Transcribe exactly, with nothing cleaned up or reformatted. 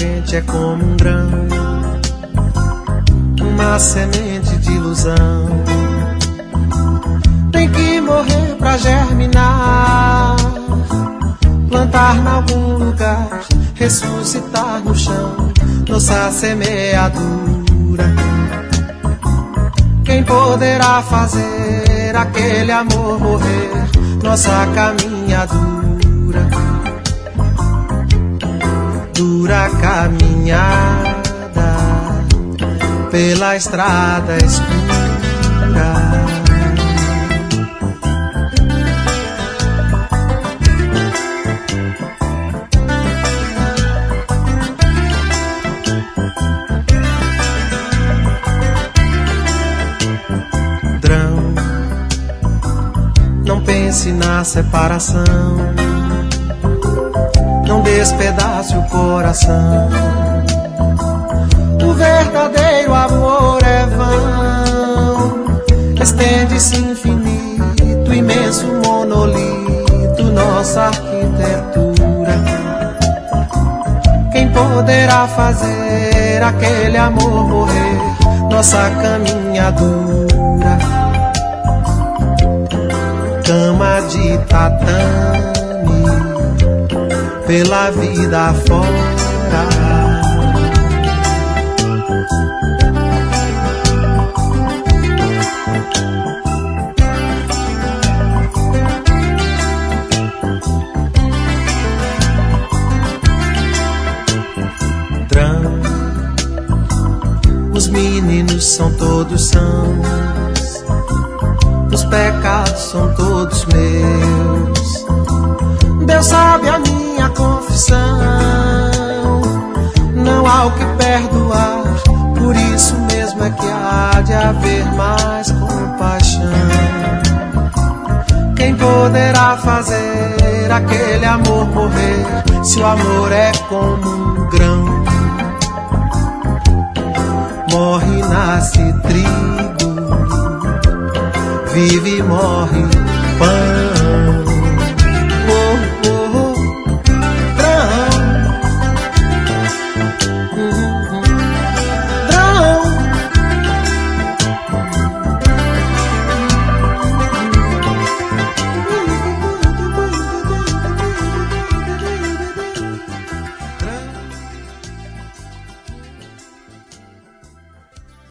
gente é como um grão, uma semente de ilusão. Tem que morrer pra germinar, plantar em algum lugar, ressuscitar no chão, nossa semeadura. Quem poderá fazer aquele amor morrer, nossa caminhadura? Dura caminhada pela estrada escura. Drão, não pense na separação, não despedace o coração. O verdadeiro amor é vão, estende-se infinito, imenso monolito, nossa arquitetura. Quem poderá fazer aquele amor morrer, nossa caminhadura? Cama de tatame pela vida fora. Drão, os meninos são todos sãos, os pecados são todos meus. Deus sabe a minha confissão, não há o que perdoar, por isso mesmo é que há de haver mais compaixão. Quem poderá fazer aquele amor morrer, se o amor é como um grão? Morre, nasce trigo, vive e morre pão.